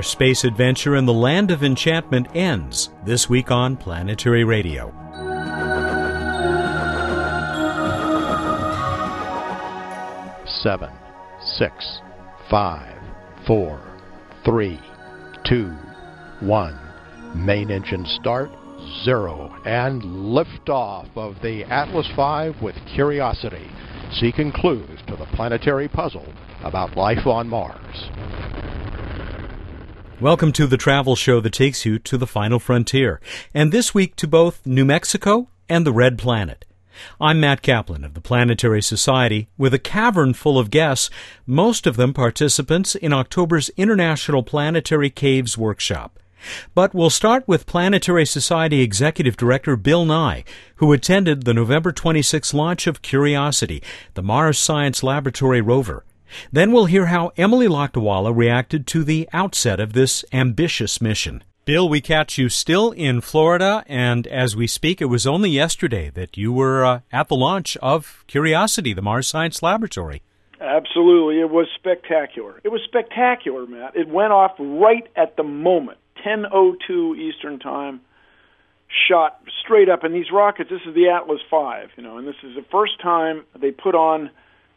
our space adventure in the land of enchantment ends this week on Planetary Radio. Seven, 6, 5, 4, 3, 2, 1. Main engine start, 0, and liftoff of the Atlas V with Curiosity, seeking clues to the planetary puzzle about life on Mars. Welcome to the travel show that takes you to the final frontier, and this week to both New Mexico and the Red Planet. I'm Matt Kaplan of the Planetary Society with a cavern full of guests, most of them participants in October's International Planetary Caves Workshop. But we'll start with Planetary Society Executive Director Bill Nye, who attended the November 26 launch of Curiosity, the Mars Science Laboratory rover. Then we'll hear how Emily Lakdawalla reacted to the outset of this ambitious mission. Bill, we catch you still in Florida, and as we speak, it was only yesterday that you were at the launch of Curiosity, the Mars Science Laboratory. Absolutely. It was spectacular. It was spectacular, Matt. It went off right at the moment, 10:02 Eastern Time, shot straight up. And these rockets, this is the Atlas V, and this is the first time they put on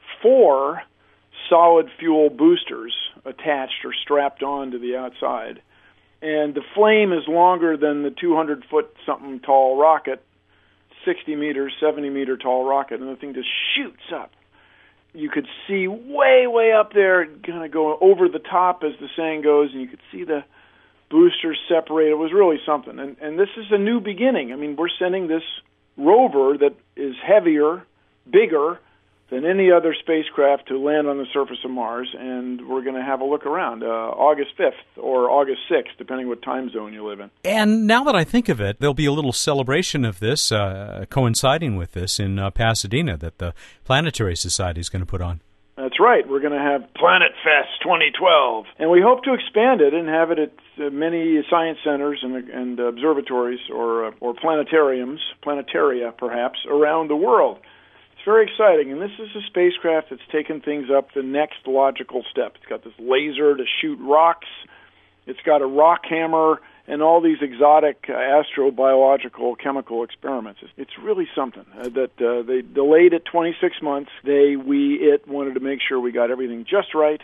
4 solid fuel boosters attached or strapped on to the outside. And the flame is longer than the 200-foot-something tall rocket, 60-meter, 70-meter tall rocket, and the thing just shoots up. You could see way, way up there, kind of going over the top, as the saying goes, and you could see the boosters separate. It was really something. And this is a new beginning. I mean, we're sending this rover that is heavier, bigger than any other spacecraft to land on the surface of Mars, and we're going to have a look around August 5th or August 6th, depending what time zone you live in. And now that I think of it, there'll be a little celebration of this, coinciding with this, in Pasadena that the Planetary Society is going to put on. That's right. We're going to have Planet Fest 2012, and we hope to expand it and have it at many science centers and observatories or planetariums, planetaria perhaps, around the world. Very exciting, and this is a spacecraft that's taken things up the next logical step. It's got this laser to shoot rocks, it's got a rock hammer, and all these exotic astrobiological chemical experiments. It's really something that they delayed it 26 months. We wanted to make sure we got everything just right,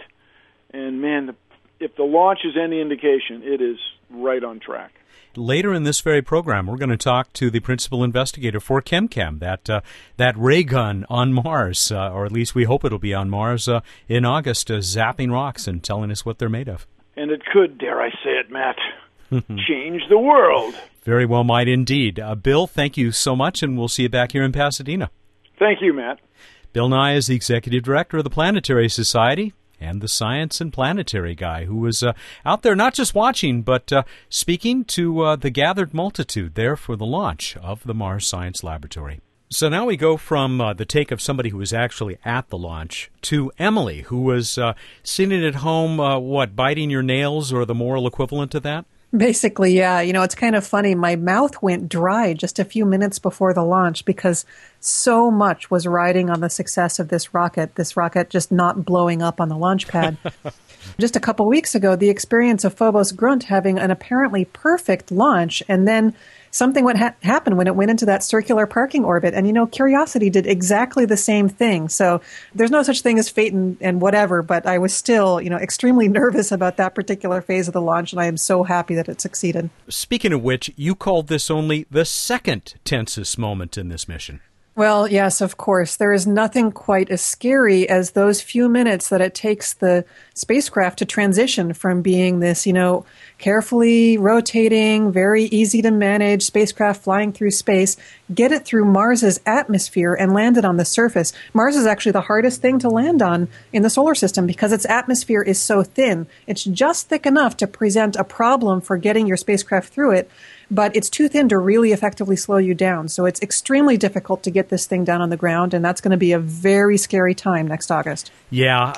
and man, if the launch is any indication, it is right on track. Later in this very program, we're going to talk to the principal investigator for ChemCam, that ray gun on Mars, or at least we hope it'll be on Mars in August, zapping rocks and telling us what they're made of. And it could, dare I say it, Matt, change the world. Very well might indeed. Bill, thank you so much, and we'll see you back here in Pasadena. Thank you, Matt. Bill Nye is the Executive Director of the Planetary Society, and the science and planetary guy who was out there not just watching, but speaking to the gathered multitude there for the launch of the Mars Science Laboratory. So now we go from the take of somebody who was actually at the launch to Emily, who was sitting at home, biting your nails or the moral equivalent to that? Basically, yeah. It's kind of funny. My mouth went dry just a few minutes before the launch because so much was riding on the success of this rocket just not blowing up on the launch pad. Just a couple weeks ago, the experience of Phobos Grunt having an apparently perfect launch, and then something would happen when it went into that circular parking orbit. And, Curiosity did exactly the same thing. So there's no such thing as fate and whatever, but I was still, extremely nervous about that particular phase of the launch, and I am so happy that it succeeded. Speaking of which, you called this only the second tensest moment in this mission. Well, yes, of course. There is nothing quite as scary as those few minutes that it takes the spacecraft to transition from being this, carefully rotating, very easy to manage spacecraft flying through space, get it through Mars's atmosphere and land it on the surface. Mars is actually the hardest thing to land on in the solar system because its atmosphere is so thin. It's just thick enough to present a problem for getting your spacecraft through it, but it's too thin to really effectively slow you down. So it's extremely difficult to get this thing down on the ground, and that's going to be a very scary time next August. Yeah,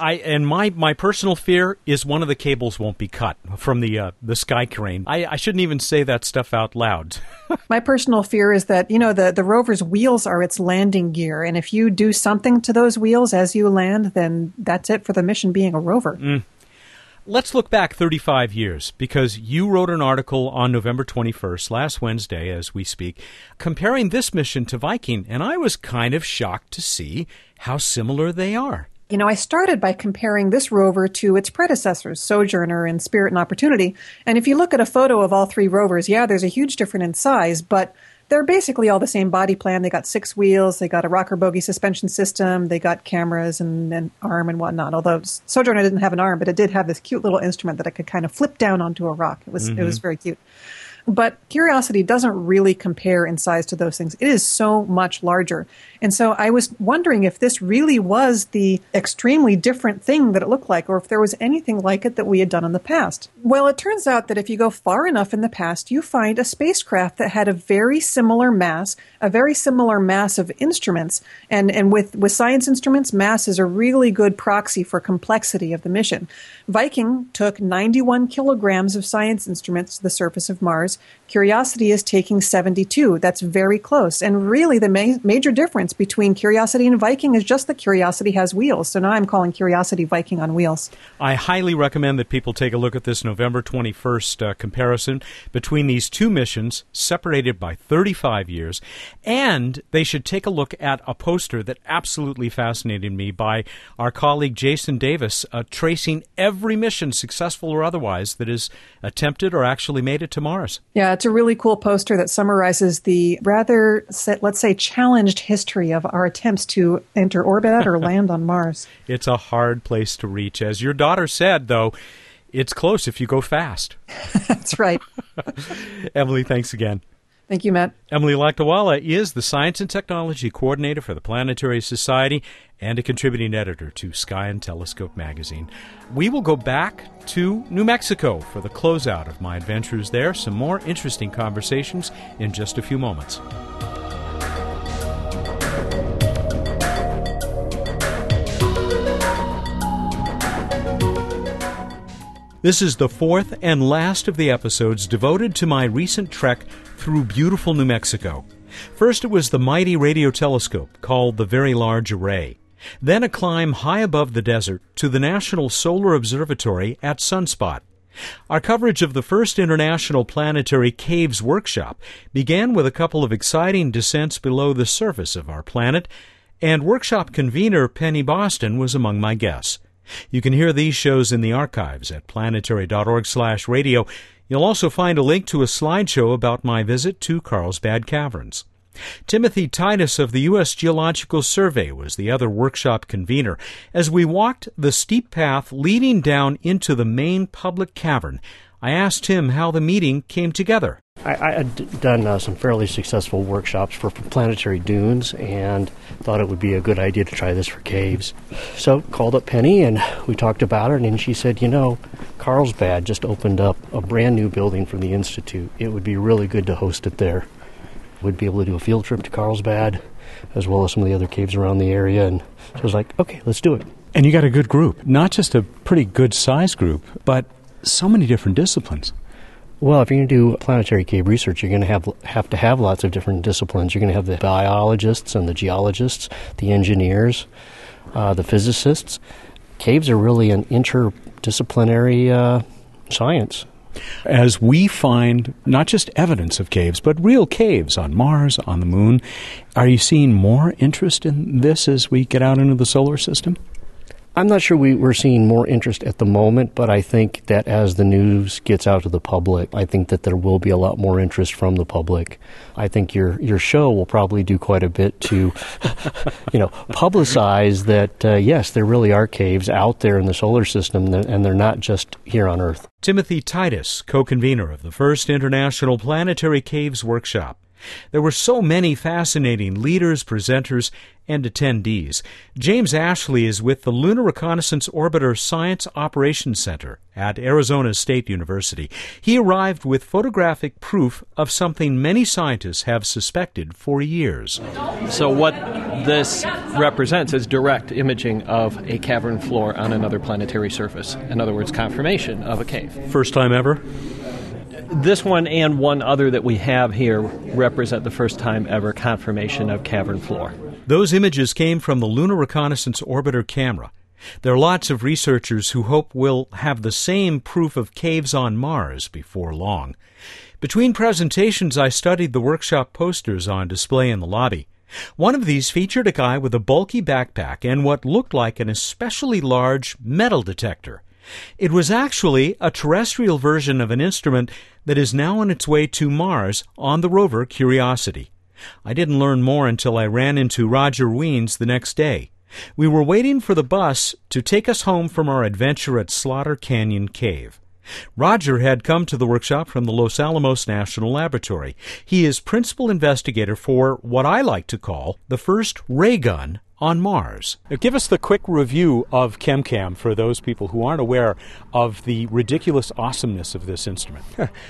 my personal fear is one of the cables won't be cut from the sky crane. I shouldn't even say that stuff out loud. My personal fear is that, the rover's wheels are its landing gear, and if you do something to those wheels as you land, then that's it for the mission being a rover. Let's look back 35 years, because you wrote an article on November 21st, last Wednesday as we speak, comparing this mission to Viking, and I was kind of shocked to see how similar they are. You know, I started by comparing this rover to its predecessors, Sojourner and Spirit and Opportunity, and if you look at a photo of all three rovers, yeah, there's a huge difference in size, but they're basically all the same body plan. They got 6 wheels, they got a rocker bogie suspension system, they got cameras and an arm and whatnot. Although Sojourner didn't have an arm, but it did have this cute little instrument that it could kind of flip down onto a rock. It was very cute. But Curiosity doesn't really compare in size to those things. It is so much larger. And so I was wondering if this really was the extremely different thing that it looked like, or if there was anything like it that we had done in the past. Well, it turns out that if you go far enough in the past, you find a spacecraft that had a very similar mass of instruments. And with science instruments, mass is a really good proxy for complexity of the mission. Viking took 91 kilograms of science instruments to the surface of Mars. Curiosity is taking 72. That's very close. And really, the major difference between Curiosity and Viking is just that Curiosity has wheels. So now I'm calling Curiosity Viking on wheels. I highly recommend that people take a look at this November 21st comparison between these two missions, separated by 35 years. And they should take a look at a poster that absolutely fascinated me by our colleague Jason Davis, tracing every mission, successful or otherwise, that is attempted or actually made it to Mars. Yeah, it's a really cool poster that summarizes the rather, let's say, challenged history of our attempts to enter orbit or land on Mars. It's a hard place to reach. As your daughter said, though, it's close if you go fast. That's right. Emily, thanks again. Thank you, Matt. Emily Lakdawala is the Science and Technology Coordinator for the Planetary Society and a contributing editor to Sky and Telescope magazine. We will go back to New Mexico for the closeout of my adventures there. Some more interesting conversations in just a few moments. This is the fourth and last of the episodes devoted to my recent trek through beautiful New Mexico. First, it was the mighty radio telescope called the Very Large Array. Then a climb high above the desert to the National Solar Observatory at Sunspot. Our coverage of the first International Planetary Caves Workshop began with a couple of exciting descents below the surface of our planet, and workshop convener Penny Boston was among my guests. You can hear these shows in the archives at planetary.org/radio. You'll also find a link to a slideshow about my visit to Carlsbad Caverns. Timothy Titus of the U.S. Geological Survey was the other workshop convener. As we walked the steep path leading down into the main public cavern, I asked him how the meeting came together. I had done some fairly successful workshops for planetary dunes and thought it would be a good idea to try this for caves. So called up Penny and we talked about it, and she said, Carlsbad just opened up a brand new building for the Institute. It would be really good to host it there. We'd be able to do a field trip to Carlsbad as well as some of the other caves around the area. And so I was like, okay, let's do it. And you got a good group, not just a pretty good size group, but so many different disciplines. Well, if you're going to do planetary cave research, you're going to have to have lots of different disciplines. You're going to have the biologists and the geologists, the engineers, the physicists. Caves are really an interdisciplinary science. As we find not just evidence of caves, but real caves on Mars, on the Moon, are you seeing more interest in this as we get out into the solar system? I'm not sure we're seeing more interest at the moment, but I think that as the news gets out to the public, I think that there will be a lot more interest from the public. I think your show will probably do quite a bit to, publicize that, yes, there really are caves out there in the solar system, and they're not just here on Earth. Timothy Titus, co-convener of the first International Planetary Caves Workshop. There were so many fascinating leaders, presenters, and attendees. James Ashley is with the Lunar Reconnaissance Orbiter Science Operations Center at Arizona State University. He arrived with photographic proof of something many scientists have suspected for years. So what this represents is direct imaging of a cavern floor on another planetary surface. In other words, confirmation of a cave. First time ever? This one and one other that we have here represent the first time ever confirmation of cavern floor. Those images came from the Lunar Reconnaissance Orbiter camera. There are lots of researchers who hope we'll have the same proof of caves on Mars before long. Between presentations, I studied the workshop posters on display in the lobby. One of these featured a guy with a bulky backpack and what looked like an especially large metal detector. It was actually a terrestrial version of an instrument that is now on its way to Mars on the rover Curiosity. I didn't learn more until I ran into Roger Wiens the next day. We were waiting for the bus to take us home from our adventure at Slaughter Canyon Cave. Roger had come to the workshop from the Los Alamos National Laboratory. He is principal investigator for what I like to call the first ray gun on Mars. Now, give us the quick review of ChemCam for those people who aren't aware of the ridiculous awesomeness of this instrument.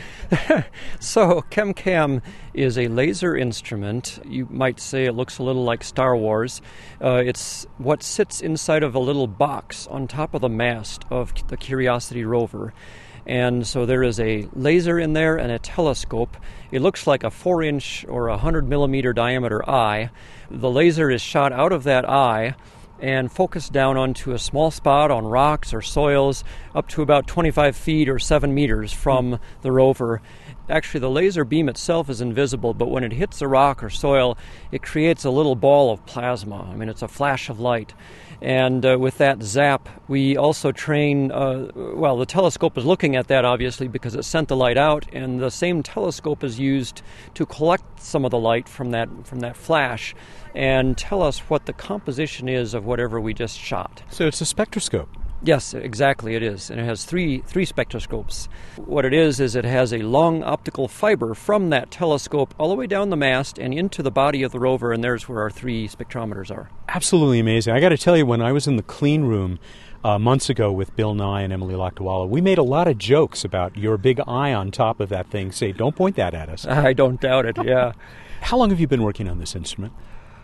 So, ChemCam is a laser instrument. You might say it looks a little like Star Wars. It's what sits inside of a little box on top of the mast of the Curiosity rover. And so there is a laser in there and a telescope. It looks like a 4-inch or 100-millimeter diameter eye. The laser is shot out of that eye and focused down onto a small spot on rocks or soils up to about 25 feet or 7 meters from the rover. Actually, the laser beam itself is invisible, but when it hits a rock or soil, it creates a little ball of plasma. I mean, it's a flash of light. And with that zap, we also train, the telescope is looking at that, obviously, because it sent the light out, and the same telescope is used to collect some of the light from that flash and tell us what the composition is of whatever we just shot. So it's a spectroscope. Yes, exactly, it is. And it has three spectroscopes. What it is it has a long optical fiber from that telescope all the way down the mast and into the body of the rover, and there's where our 3 spectrometers are. Absolutely amazing. I got to tell you, when I was in the clean room months ago with Bill Nye and Emily Lakdawalla, we made a lot of jokes about your big eye on top of that thing. Say, don't point that at us. I don't doubt it, yeah. How long have you been working on this instrument?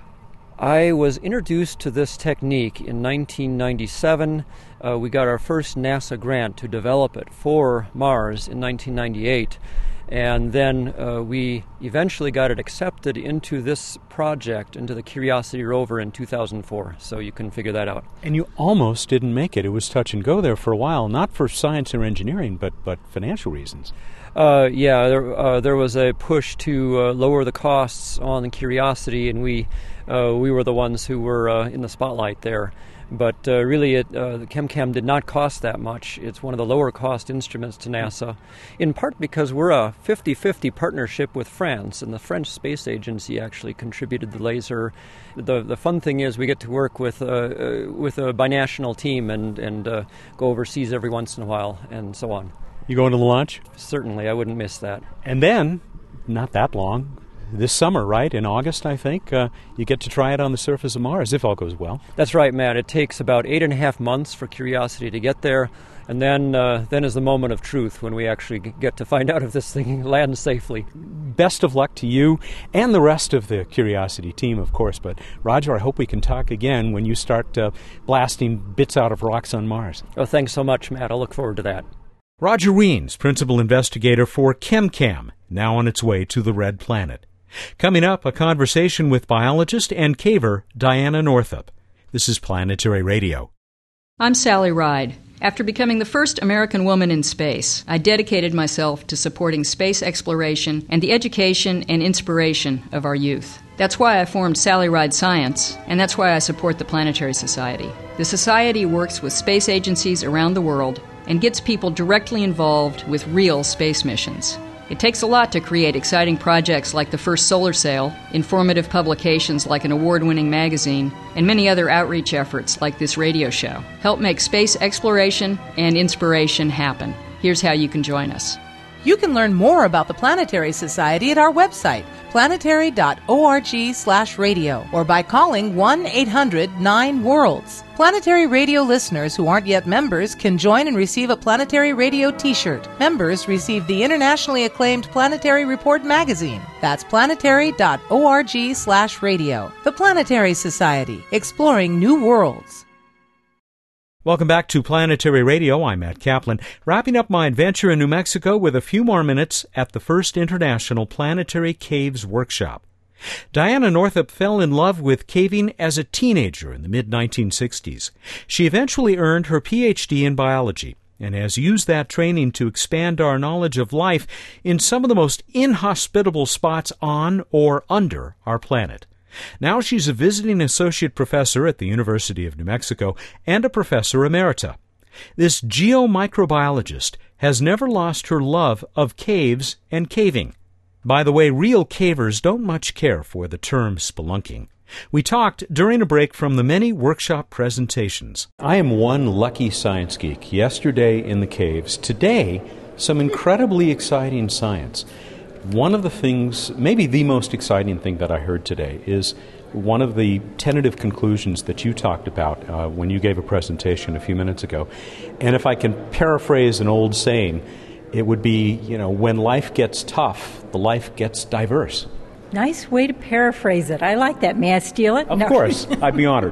I was introduced to this technique in 1997. We got our first NASA grant to develop it for Mars in 1998. And then we eventually got it accepted into this project, into the Curiosity rover in 2004. So you can figure that out. And you almost didn't make it. It was touch and go there for a while, not for science or engineering, but financial reasons. There was a push to lower the costs on the Curiosity, and we were the ones who were in the spotlight there. But really, the ChemCam did not cost that much. It's one of the lower-cost instruments to NASA, in part because we're a 50-50 partnership with France, and the French Space Agency actually contributed the laser. The fun thing is we get to work with a binational team and go overseas every once in a while, and so on. You going to the launch? Certainly, I wouldn't miss that. And then, not that long, this summer, right, in August, I think, you get to try it on the surface of Mars, if all goes well. That's right, Matt. It takes about 8.5 months for Curiosity to get there, and then is the moment of truth when we actually get to find out if this thing lands safely. Best of luck to you and the rest of the Curiosity team, of course. But, Roger, I hope we can talk again when you start blasting bits out of rocks on Mars. Oh, thanks so much, Matt. I'll look forward to that. Roger Wiens, principal investigator for ChemCam, now on its way to the Red Planet. Coming up, a conversation with biologist and caver Diana Northup. This is Planetary Radio. I'm Sally Ride. After becoming the first American woman in space, I dedicated myself to supporting space exploration and the education and inspiration of our youth. That's why I formed Sally Ride Science, and that's why I support the Planetary Society. The Society works with space agencies around the world and gets people directly involved with real space missions. It takes a lot to create exciting projects like the first solar sail, informative publications like an award-winning magazine, and many other outreach efforts like this radio show. Help make space exploration and inspiration happen. Here's how you can join us. You can learn more about the Planetary Society at our website, planetary.org/radio, or by calling 1-800-9-WORLDS. Planetary Radio listeners who aren't yet members can join and receive a Planetary Radio t-shirt. Members receive the internationally acclaimed Planetary Report magazine. That's planetary.org/radio. The Planetary Society, exploring new worlds. Welcome back to Planetary Radio. I'm Matt Kaplan, wrapping up my adventure in New Mexico with a few more minutes at the first International Planetary Caves Workshop. Diana Northup fell in love with caving as a teenager in the mid-1960s. She eventually earned her Ph.D. in biology and has used that training to expand our knowledge of life in some of the most inhospitable spots on or under our planet. Now she's a visiting associate professor at the University of New Mexico and a professor emerita. This geomicrobiologist has never lost her love of caves and caving. By the way, real cavers don't much care for the term spelunking. We talked during a break from the many workshop presentations. I am one lucky science geek. Yesterday in the caves. Today, some incredibly exciting science. One of the things, maybe the most exciting thing that I heard today is one of the tentative conclusions that you talked about when you gave a presentation a few minutes ago. And if I can paraphrase an old saying, it would be, when life gets tough, the life gets diverse. Nice way to paraphrase it. I like that. May I steal it? Of course. I'd be honored.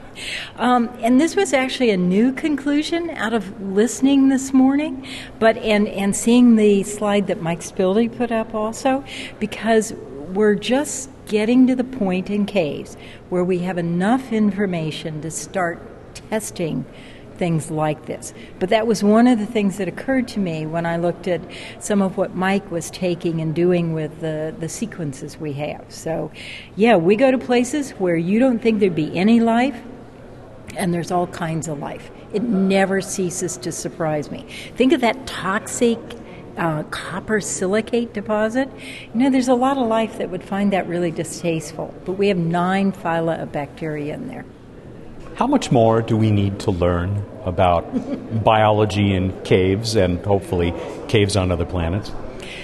And this was actually a new conclusion out of listening this morning, but and seeing the slide that Mike Spildy put up also, because we're just getting to the point in caves where we have enough information to start testing things like this. But that was one of the things that occurred to me when I looked at some of what Mike was taking and doing with the sequences we have. So, yeah, we go to places where you don't think there'd be any life, and there's all kinds of life. It never ceases to surprise me. Think of that toxic copper silicate deposit. There's a lot of life that would find that really distasteful, but we have 9 phyla of bacteria in there. How much more do we need to learn about biology in caves and hopefully caves on other planets?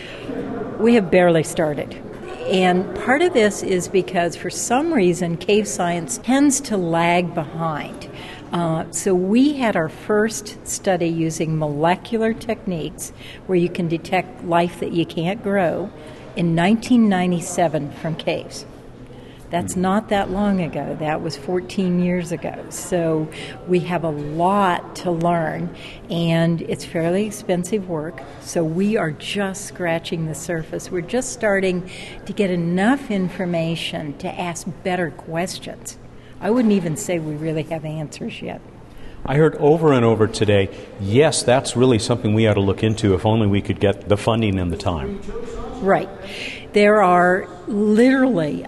We have barely started. And part of this is because for some reason cave science tends to lag behind. So we had our first study using molecular techniques where you can detect life that you can't grow in 1997 from caves. That's not that long ago. That was 14 years ago. So we have a lot to learn, and it's fairly expensive work. So we are just scratching the surface. We're just starting to get enough information to ask better questions. I wouldn't even say we really have answers yet. I heard over and over today, yes, that's really something we ought to look into if only we could get the funding and the time. Right. There are literally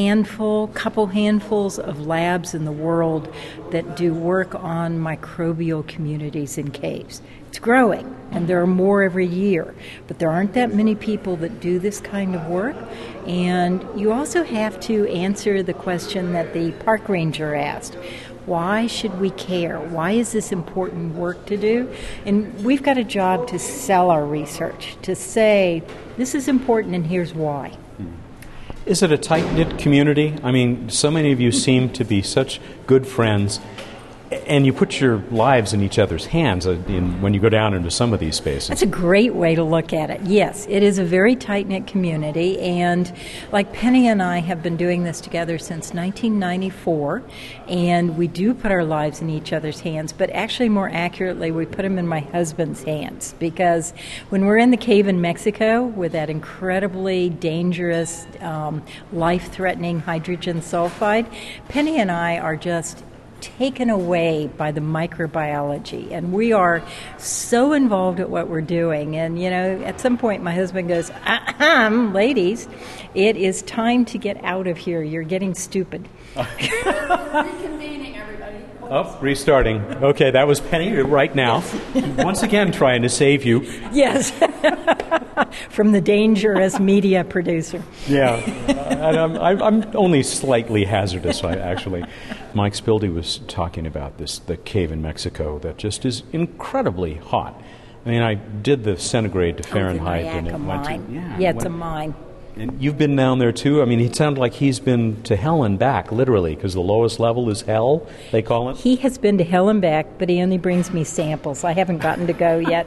couple handfuls of labs in the world that do work on microbial communities in caves. It's growing, and there are more every year, but there aren't that many people that do this kind of work. And you also have to answer the question that the park ranger asked. Why should we care? Why is this important work to do? And we've got a job to sell our research, to say, this is important and here's why. Is it a tight-knit community? I mean, so many of you seem to be such good friends, and you put your lives in each other's hands when you go down into some of these spaces. That's a great way to look at it. Yes, it is a very tight-knit community, and like Penny and I have been doing this together since 1994, and we do put our lives in each other's hands, but actually more accurately, we put them in my husband's hands, because when we're in the cave in Mexico with that incredibly dangerous, life-threatening hydrogen sulfide, Penny and I are just taken away by the microbiology, and we are so involved at what we're doing. And at some point my husband goes, ladies, it is time to get out of here. You're getting stupid. Reconvening, everybody. Oh, restarting. Okay, that was Penny right now. Once again trying to save you. Yes. From the dangerous media producer. Yeah. And I'm only slightly hazardous, actually. Mike Spildy was talking about the cave in Mexico that just is incredibly hot. I mean, I did the centigrade to Fahrenheit. And it went to, it's a mine. And you've been down there too? I mean, it sounded like he's been to hell and back, literally, because the lowest level is hell, they call it. He has been to hell and back, but he only brings me samples. I haven't gotten to go yet.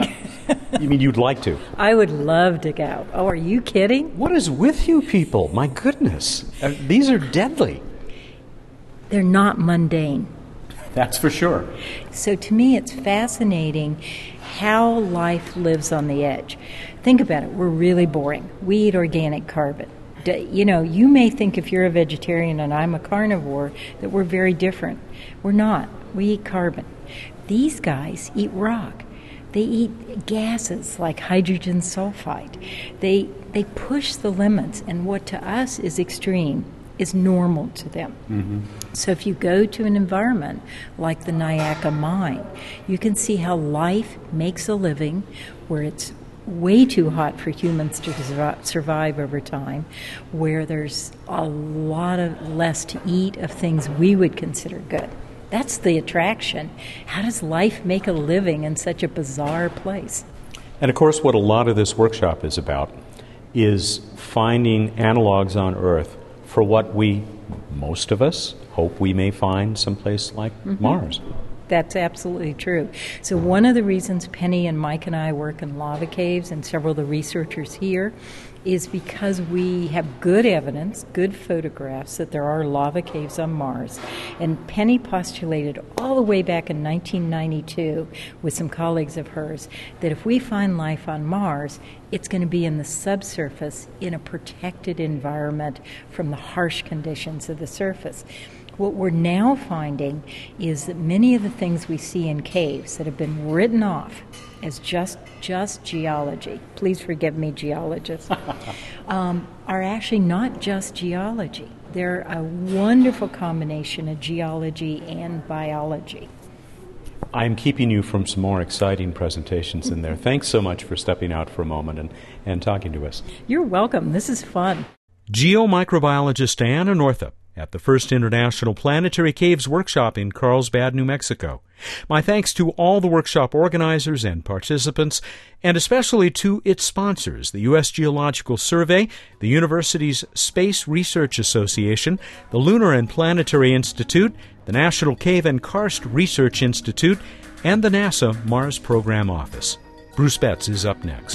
You mean you'd like to? I would love to go. Oh, are you kidding? What is with you people? My goodness. These are deadly. They're not mundane. That's for sure. So to me, it's fascinating how life lives on the edge. Think about it. We're really boring. We eat organic carbon. You may think if you're a vegetarian and I'm a carnivore that we're very different. We're not. We eat carbon. These guys eat rock. They eat gases like hydrogen sulfide. They push the limits, and what to us is extreme is normal to them. Mm-hmm. So if you go to an environment like the Nyaca mine, you can see how life makes a living where it's way too hot for humans to survive over time, where there's a lot of less to eat of things we would consider good. That's the attraction. How does life make a living in such a bizarre place? And of course, what a lot of this workshop is about is finding analogs on Earth for what most of us, hope we may find someplace like Mars. That's absolutely true. So one of the reasons Penny and Mike and I work in lava caves, and several of the researchers here, is because we have good evidence, good photographs that there are lava caves on Mars. And Penny postulated all the way back in 1992 with some colleagues of hers that if we find life on Mars, it's going to be in the subsurface in a protected environment from the harsh conditions of the surface. What we're now finding is that many of the things we see in caves that have been written off as just geology, please forgive me, geologists, are actually not just geology. They're a wonderful combination of geology and biology. I'm keeping you from some more exciting presentations in there. Thanks so much for stepping out for a moment and talking to us. You're welcome. This is fun. Geomicrobiologist Diana Northup at the First International Planetary Caves Workshop in Carlsbad, New Mexico. My thanks to all the workshop organizers and participants, and especially to its sponsors, the U.S. Geological Survey, the university's Space Research Association, the Lunar and Planetary Institute, the National Cave and Karst Research Institute, and the NASA Mars Program Office. Bruce Betts is up next.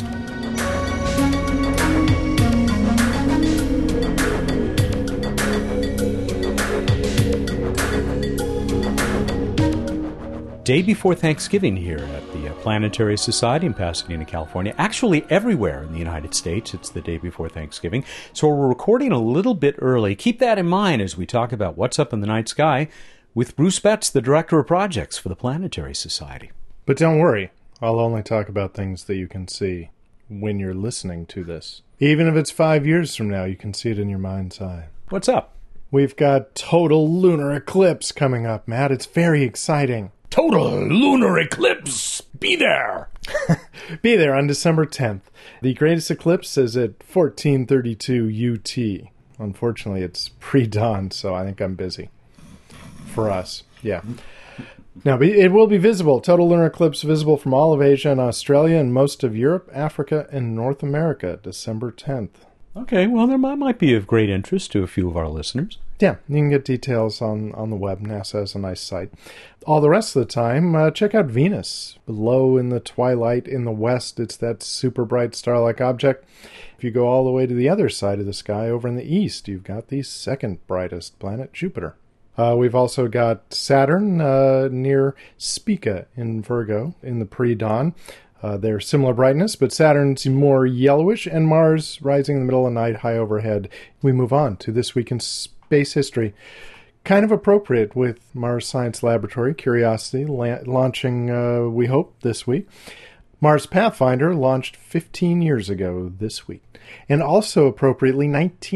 Day before Thanksgiving here at the Planetary Society in Pasadena, California. Actually, everywhere in the United States, it's the day before Thanksgiving. So we're recording a little bit early. Keep that in mind as we talk about what's up in the night sky with Bruce Betts, the Director of Projects for the Planetary Society. But don't worry, I'll only talk about things that you can see when you're listening to this. Even if it's 5 years from now, you can see it in your mind's eye. What's up? We've got total lunar eclipse coming up, Matt. It's very exciting. Total lunar eclipse! Be there! Be there on December 10th. The greatest eclipse is at 1432 UT. Unfortunately, it's pre-dawn, so I think I'm busy. For us, yeah. Now, it will be visible. Total lunar eclipse visible from all of Asia and Australia and most of Europe, Africa, and North America, December 10th. Okay, well, there might be of great interest to a few of our listeners. Yeah, you can get details on the web. NASA has a nice site. All the rest of the time, check out Venus. Below in the twilight in the west, it's that super bright star-like object. If you go all the way to the other side of the sky, over in the east, you've got the second brightest planet, Jupiter. We've also got Saturn near Spica in Virgo in the pre-dawn. They're similar brightness, but Saturn's more yellowish, and Mars rising in the middle of the night, high overhead. We move on to This Week in Space History. Kind of appropriate with Mars Science Laboratory, Curiosity, launching, we hope, this week. Mars Pathfinder launched 15 years ago this week. And also appropriately,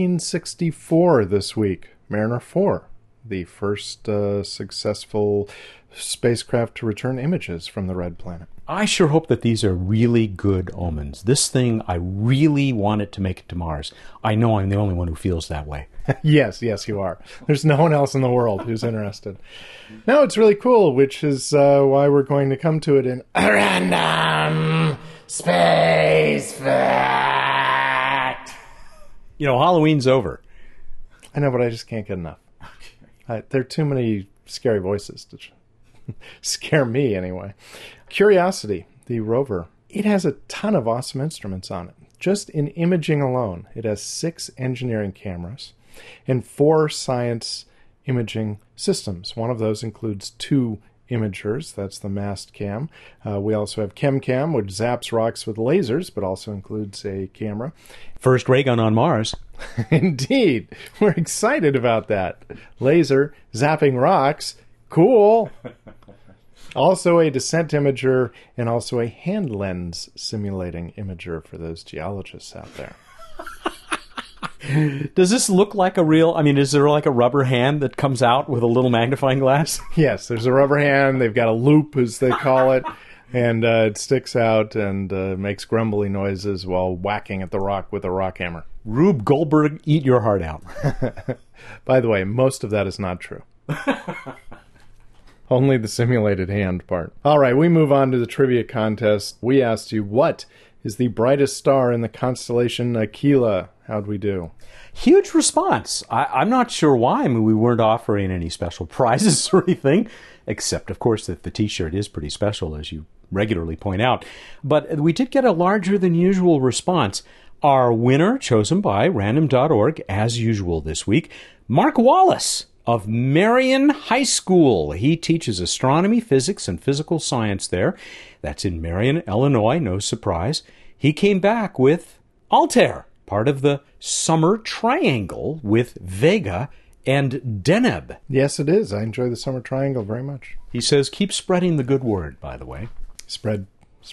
1964 this week, Mariner 4, the first successful spacecraft to return images from the red planet. I sure hope that these are really good omens. This thing, I really want it to make it to Mars. I know I'm the only one who feels that way. Yes, you are. There's no one else in the world who's interested. No, it's really cool, which is why we're going to come to it in a random space fact. You know, Halloween's over. I know, but I just can't get enough. There are too many scary voices to scare me, anyway. Curiosity, the rover, it has a ton of awesome instruments on it. Just in imaging alone, it has 6 engineering cameras and 4 science imaging systems. One of those includes 2 imagers. That's the mast cam. We also have ChemCam, which zaps rocks with lasers, but also includes a camera. First ray gun on Mars. Indeed. We're excited about that. Laser, zapping rocks. Cool. Also a descent imager and also a hand lens simulating imager for those geologists out there. Does this look like a real, is there like a rubber hand that comes out with a little magnifying glass? Yes, there's a rubber hand. They've got a loop, as they call it, and it sticks out and makes grumbly noises while whacking at the rock with a rock hammer. Rube Goldberg, eat your heart out. By the way, most of that is not true. Only the simulated hand part. All right, we move on to the trivia contest. We asked you, what is the brightest star in the constellation Aquila? How'd we do? Huge response. I'm not sure why. We weren't offering any special prizes or anything, except, of course, that the T-shirt is pretty special, as you regularly point out. But we did get a larger than usual response. Our winner, chosen by random.org, as usual this week, Mark Wallace of Marion High School. He teaches astronomy, physics, and physical science there. That's in Marion, Illinois, no surprise. He came back with Altair, part of the Summer Triangle with Vega and Deneb. Yes, it is. I enjoy the Summer Triangle very much. He says, keep spreading the good word, by the way. Spread.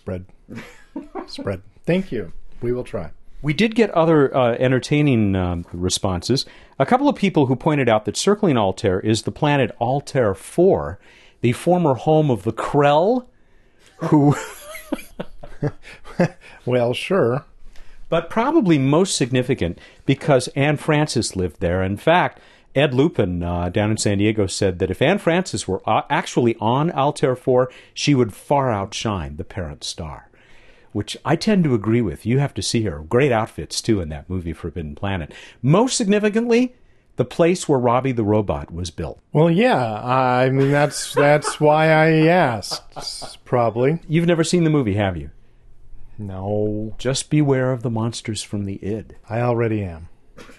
Thank you. We will try. We did get other entertaining responses. A couple of people who pointed out that circling Altair is the planet Altair 4, the former home of the Krell, who... Well, sure. But probably most significant because Anne Francis lived there. In fact, Ed Lupin down in San Diego said that if Anne Francis were actually on Altair 4, she would far outshine the parent star, which I tend to agree with. You have to see her. Great outfits, too, in that movie, Forbidden Planet. Most significantly, the place where Robbie the Robot was built. Well, yeah. That's why I asked, probably. You've never seen the movie, have you? No. Just beware of the monsters from the id. I already am.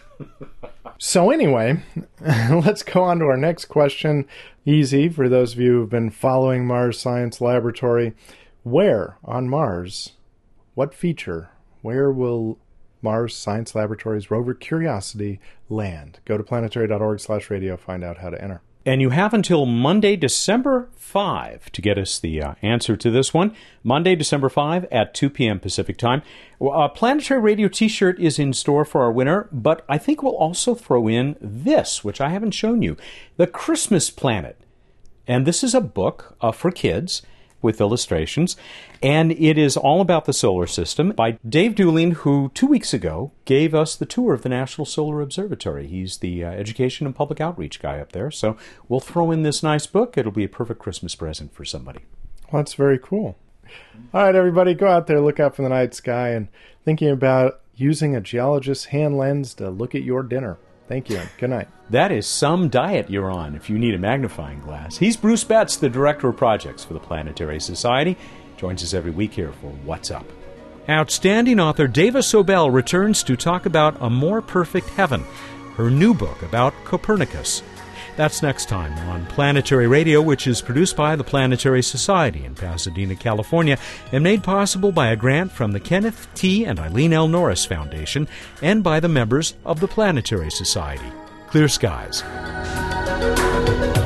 So anyway, let's go on to our next question. Easy for those of you who've been following Mars Science Laboratory. Where on Mars, what feature, where will Mars Science Laboratory's rover Curiosity land? Go to planetary.org/radio, find out how to enter. And you have until Monday, December 5 to get us the answer to this one. Monday, December 5 at 2 p.m. Pacific Time. A Planetary Radio T-shirt is in store for our winner, but I think we'll also throw in this, which I haven't shown you, The Christmas Planet. And this is a book for kids with illustrations, and it is all about the solar system by Dave Dooling, who 2 weeks ago gave us the tour of the National Solar Observatory. He's the education and public outreach guy up there, so we'll throw in this nice book. It'll be a perfect Christmas present for somebody. Well, that's very cool. All right, everybody, go out there, look out for the night sky, and thinking about using a geologist's hand lens to look at your dinner. Thank you. Good night. That is some diet you're on if you need a magnifying glass. He's Bruce Betts, the Director of Projects for the Planetary Society. Joins us every week here for What's Up. Outstanding author Dava Sobel returns to talk about A More Perfect Heaven, her new book about Copernicus. That's next time on Planetary Radio, which is produced by the Planetary Society in Pasadena, California, and made possible by a grant from the Kenneth T. and Eileen L. Norris Foundation and by the members of the Planetary Society. Clear skies.